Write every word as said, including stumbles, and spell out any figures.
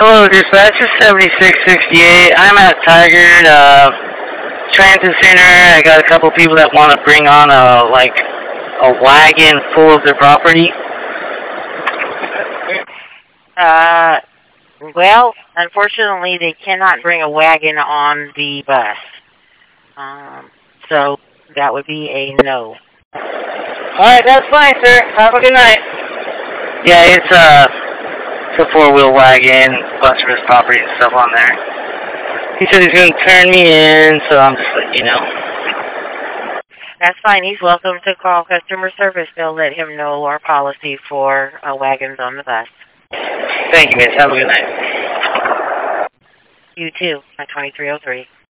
Hello, dispatch is seventy-six sixty-eight. I'm at Tigard uh, Transit Center. I got a couple people that want to bring on a like a wagon full of their property. Uh, well, unfortunately, they cannot bring a wagon on the bus. Um, so that would be a no. All right, that's fine, sir. Have a good night. Yeah, it's uh. It's a four-wheel wagon, bus for his property and stuff on there. He said he's going to turn me in, so I'm just letting you know. That's fine. He's welcome to call customer service. They'll let him know our policy for uh, wagons on the bus. Thank you, miss. Have a good night. You too, at twenty-three oh three.